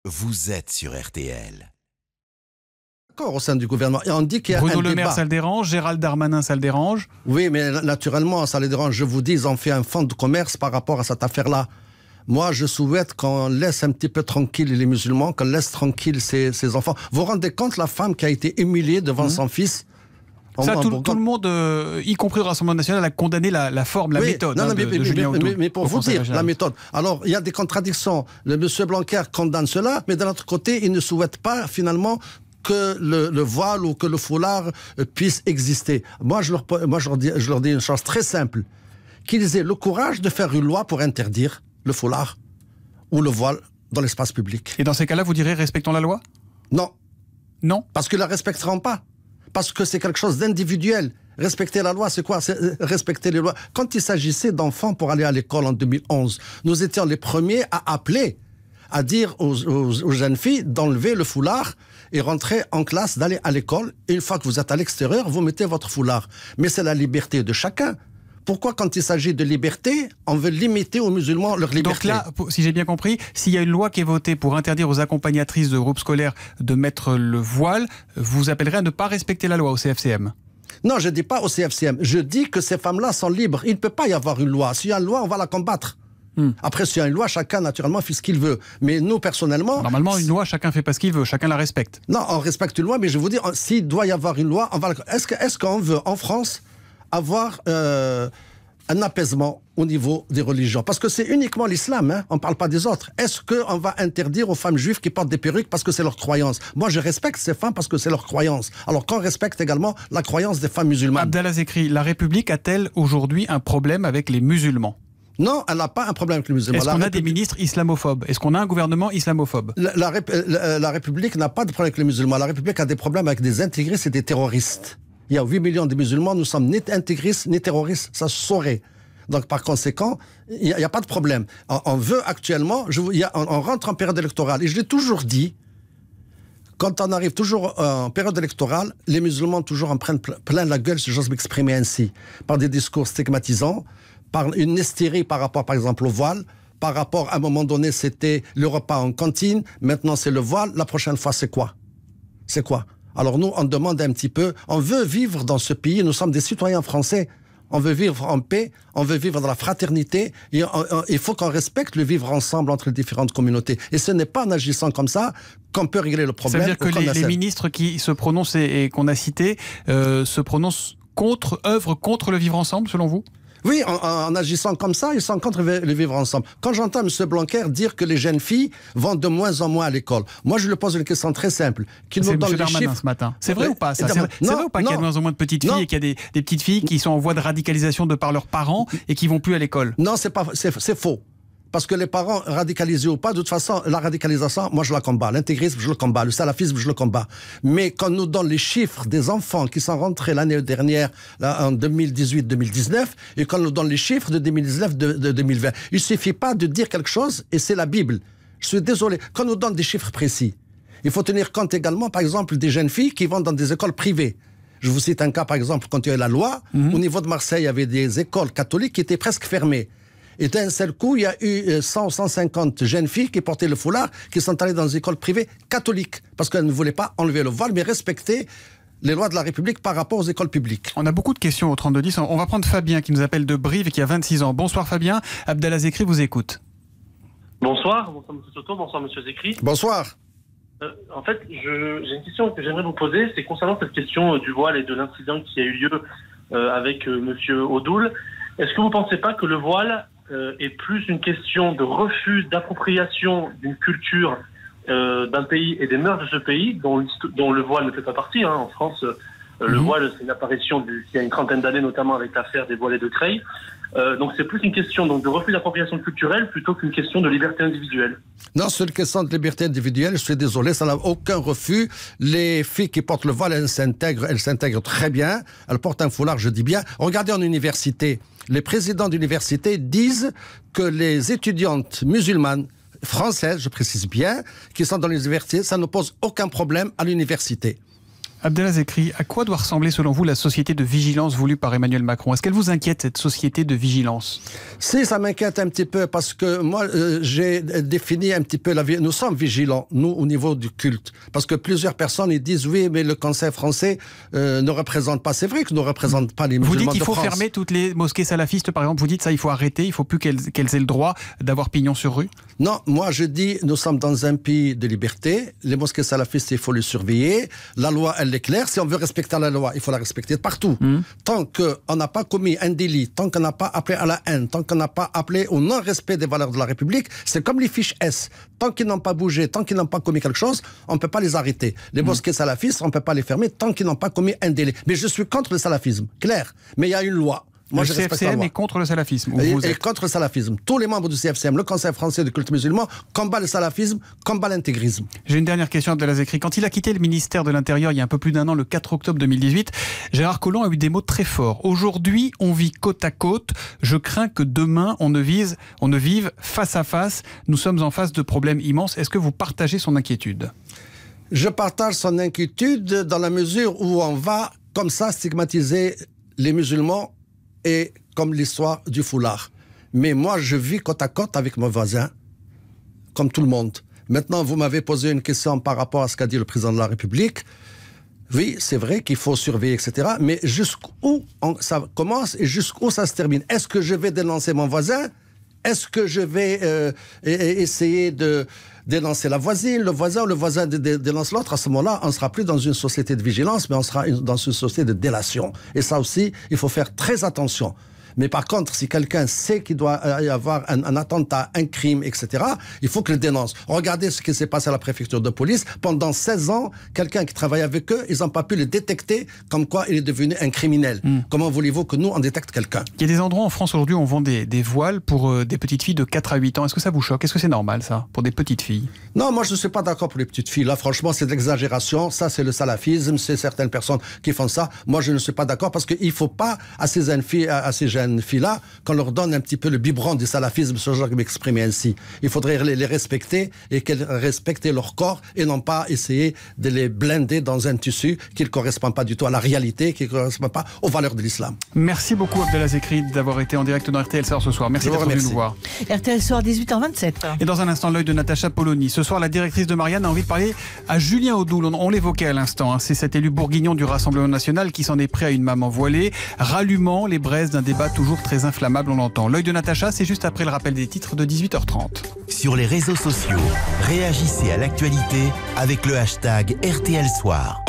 Vous êtes sur RTL. Au sein du gouvernement. Et on dit qu'il y a Bruno un Le Maire, débat. ça le dérange. Gérald Darmanin, ça le dérange. Oui, mais naturellement, ça les dérange. Je vous dis, ils ont fait un fonds de commerce par rapport à cette affaire-là. Moi, je souhaite qu'on laisse un petit peu tranquille les musulmans, qu'on laisse tranquille ces enfants. Vous vous rendez compte, la femme qui a été humiliée devant son fils Ça, tout le monde, y compris le Rassemblement national, a condamné la forme, la méthode de Julien Audoul. Mais pour vous dire, la méthode. Alors, il y a des contradictions. Le monsieur Blanquer condamne cela, mais d'un autre côté, il ne souhaite pas, finalement, que le voile ou que le foulard puisse exister. Moi, je leur dis une chose très simple. Qu'ils aient le courage de faire une loi pour interdire le foulard ou le voile dans l'espace public. Et dans ces cas-là, vous direz respectons la loi ? Non. Non ? Parce qu'ils ne la respecteront pas. Parce que c'est quelque chose d'individuel. Respecter la loi, c'est quoi ? C'est respecter les lois. Quand il s'agissait d'enfants pour aller à l'école en 2011, nous étions les premiers à appeler, à dire aux jeunes filles d'enlever le foulard et rentrer en classe, d'aller à l'école. Et une fois que vous êtes à l'extérieur, vous mettez votre foulard. Mais c'est la liberté de chacun. Pourquoi, quand il s'agit de liberté, on veut limiter aux musulmans leur liberté ? Donc là, si j'ai bien compris, s'il y a une loi qui est votée pour interdire aux accompagnatrices de groupes scolaires de mettre le voile, vous appellerez à ne pas respecter la loi au CFCM ? Non, je ne dis pas au CFCM. Je dis que ces femmes-là sont libres. Il ne peut pas y avoir une loi. S'il y a une loi, on va la combattre. Après, s'il y a une loi, chacun, naturellement, fait ce qu'il veut. Mais nous, personnellement... Normalement, une loi, chacun fait pas ce qu'il veut. Chacun la respecte. Non, on respecte une loi, mais je vous dis, s'il doit y avoir une loi, on va la... Est-ce qu'on veut, en France, avoir un apaisement au niveau des religions? Parce que c'est uniquement l'islam, hein, on ne parle pas des autres. Est-ce qu'on va interdire aux femmes juives qui portent des perruques parce que c'est leur croyance? Moi, je respecte ces femmes parce que c'est leur croyance. Alors qu'on respecte également la croyance des femmes musulmanes. Abdallah Zekri, la République a-t-elle aujourd'hui un problème avec les musulmans ? Non, elle n'a pas un problème avec les musulmans. Est-ce qu'on a des ministres islamophobes ? Est-ce qu'on a un gouvernement islamophobe ? La République n'a pas de problème avec les musulmans. La République a des problèmes avec des intégristes et des terroristes. Il y a 8 millions de musulmans, nous sommes ni intégristes ni terroristes, ça se saurait. Donc par conséquent, il n'y a pas de problème. On veut actuellement, on rentre en période électorale. Et je l'ai toujours dit, quand on arrive toujours en période électorale, les musulmans toujours en prennent plein la gueule, si j'ose m'exprimer ainsi, par des discours stigmatisants, par une hystérie par rapport, par exemple, au voile. Par rapport, à un moment donné, c'était le repas en cantine. Maintenant, c'est le voile. La prochaine fois, c'est quoi ? C'est quoi ? Alors nous, on demande un petit peu, on veut vivre dans ce pays, nous sommes des citoyens français, on veut vivre en paix, on veut vivre dans la fraternité, et il faut qu'on respecte le vivre ensemble entre les différentes communautés. Et ce n'est pas en agissant comme ça qu'on peut régler le problème. Ça veut dire que les ministres qui se prononcent et qu'on a cités se prononcent œuvrent contre le vivre ensemble, selon vous ? Oui, en agissant comme ça, ils sont contre le vivre ensemble. Quand j'entends M. Blanquer dire que les jeunes filles vont de moins en moins à l'école, moi je lui pose une question très simple. C'est M. Darmanin ce matin. C'est vrai ou pas ça ? C'est vrai ou pas qu'il y a de moins en moins de petites filles et qu'il y a des petites filles qui sont en voie de radicalisation de par leurs parents et qui vont plus à l'école ? Non, c'est faux. Parce que les parents, radicalisés ou pas, de toute façon, la radicalisation, moi je la combats. L'intégrisme, je le combats. Le salafisme, je le combats. Mais quand on nous donne les chiffres des enfants qui sont rentrés l'année dernière, là, en 2018-2019, et quand on nous donne les chiffres de 2019, de 2020, il ne suffit pas de dire quelque chose, et c'est la Bible. Je suis désolé. Quand on nous donne des chiffres précis, il faut tenir compte également, par exemple, des jeunes filles qui vont dans des écoles privées. Je vous cite un cas, par exemple, quand il y a eu la loi, au niveau de Marseille, il y avait des écoles catholiques qui étaient presque fermées. Et d'un seul coup, il y a eu 100 ou 150 jeunes filles qui portaient le foulard, qui sont allées dans des écoles privées catholiques, parce qu'elles ne voulaient pas enlever le voile, mais respecter les lois de la République par rapport aux écoles publiques. On a beaucoup de questions au 3210. On va prendre Fabien qui nous appelle de Brive et qui a 26 ans. Bonsoir Fabien, Abdallah Zekri vous écoute. Bonsoir M. Soto, bonsoir M. Zekri. Bonsoir. En fait, j'ai une question que j'aimerais vous poser, c'est concernant cette question du voile et de l'incident qui a eu lieu avec M. Audoul. Est-ce que vous ne pensez pas que le voile est plus une question de refus d'appropriation d'une culture d'un pays et des mœurs de ce pays, dont le voile ne fait pas partie. En France, le voile, c'est une apparition il y a une trentaine d'années, notamment avec l'affaire des voilées de Creil. Donc c'est plus une question de refus d'appropriation culturelle plutôt qu'une question de liberté individuelle. Non, c'est une question de liberté individuelle, je suis désolé, ça n'a aucun refus. Les filles qui portent le voile, elles s'intègrent très bien, elles portent un foulard, je dis bien. Regardez en université, les présidents d'université disent que les étudiantes musulmanes françaises, je précise bien, qui sont dans les universités, ça ne pose aucun problème à l'université. Abdellah Zekri, à quoi doit ressembler selon vous la société de vigilance voulue par Emmanuel Macron? Est-ce qu'elle vous inquiète, cette société de vigilance? Si, ça m'inquiète un petit peu parce que moi, j'ai défini un petit peu la vie. Nous sommes vigilants, nous, au niveau du culte. Parce que plusieurs personnes, ils disent, oui, mais le Conseil français ne représente pas. C'est vrai que ne représente pas les musulmans de France. Vous dites qu'il faut fermer toutes les mosquées salafistes, par exemple. Vous dites ça, il faut arrêter, il ne faut plus qu'elles aient le droit d'avoir pignon sur rue? Non, moi je dis, nous sommes dans un pays de liberté. Les mosquées salafistes, il faut les surveiller. La loi, elle est claire. Si on veut respecter la loi, il faut la respecter partout. Tant qu'on n'a pas commis un délit, tant qu'on n'a pas appelé à la haine, tant qu'on n'a pas appelé au non-respect des valeurs de la République, c'est comme les fiches S. Tant qu'ils n'ont pas bougé, tant qu'ils n'ont pas commis quelque chose, on ne peut pas les arrêter. Les mosquées salafistes, on ne peut pas les fermer tant qu'ils n'ont pas commis un délit. Mais je suis contre le salafisme, clair. Mais il y a une loi. Moi, le CFCM est contre le salafisme. Et contre le salafisme. Tous les membres du CFCM, le Conseil français du culte musulman, combat le salafisme, combat l'intégrisme. J'ai une dernière question Abdellah Zekri. Quand il a quitté le ministère de l'Intérieur il y a un peu plus d'un an, le 4 octobre 2018, Gérard Collomb a eu des mots très forts. Aujourd'hui, on vit côte à côte. Je crains que demain, on ne vive face à face. Nous sommes en face de problèmes immenses. Est-ce que vous partagez son inquiétude? Je partage son inquiétude dans la mesure où on va, comme ça, stigmatiser les musulmans et comme l'histoire du foulard. Mais moi, je vis côte à côte avec mon voisin, comme tout le monde. Maintenant, vous m'avez posé une question par rapport à ce qu'a dit le président de la République. Oui, c'est vrai qu'il faut surveiller, etc. Mais jusqu'où ça commence et jusqu'où ça se termine? Est-ce que je vais dénoncer mon voisin? Est-ce que je vais essayer de dénoncer la voisine, le voisin, ou le voisin dénonce l'autre? À ce moment-là, on ne sera plus dans une société de vigilance, mais on sera dans une société de délation. Et ça aussi, il faut faire très attention. Mais par contre, si quelqu'un sait qu'il doit y avoir un attentat, un crime, etc., il faut qu'il le dénonce. Regardez ce qui s'est passé à la préfecture de police. Pendant 16 ans, quelqu'un qui travaillait avec eux, ils n'ont pas pu le détecter comme quoi il est devenu un criminel. Comment voulez-vous que nous, on détecte quelqu'un? Il y a des endroits en France aujourd'hui où on vend des voiles pour des petites filles de 4 à 8 ans. Est-ce que ça vous choque? Est-ce que c'est normal, ça, pour des petites filles? Non, moi, je ne suis pas d'accord pour les petites filles. Là, franchement, c'est de l'exagération. Ça, c'est le salafisme. C'est certaines personnes qui font ça. Moi, je ne suis pas d'accord parce qu'il ne faut pas à ces jeunes filles-là qu'on leur donne un petit peu le biberon du salafisme, ce genre de m'exprimer ainsi. Il faudrait les respecter et qu'elles respectent leur corps et non pas essayer de les blinder dans un tissu qui ne correspond pas du tout à la réalité, qui ne correspond pas aux valeurs de l'islam. Merci beaucoup Abdellah Zekri d'avoir été en direct dans RTL Soir ce soir. Merci d'être venu nous voir. RTL Soir 18h27. Et dans un instant, l'œil de Natacha Polony. Ce soir, la directrice de Marianne a envie de parler à Julien Audoul. On l'évoquait à l'instant. C'est cet élu bourguignon du Rassemblement national qui s'en est pris à une maman voilée, rallumant les braises d'un débat toujours très inflammable, on l'entend. L'œil de Natacha, c'est juste après le rappel des titres de 18h30. Sur les réseaux sociaux, réagissez à l'actualité avec le hashtag RTL Soir.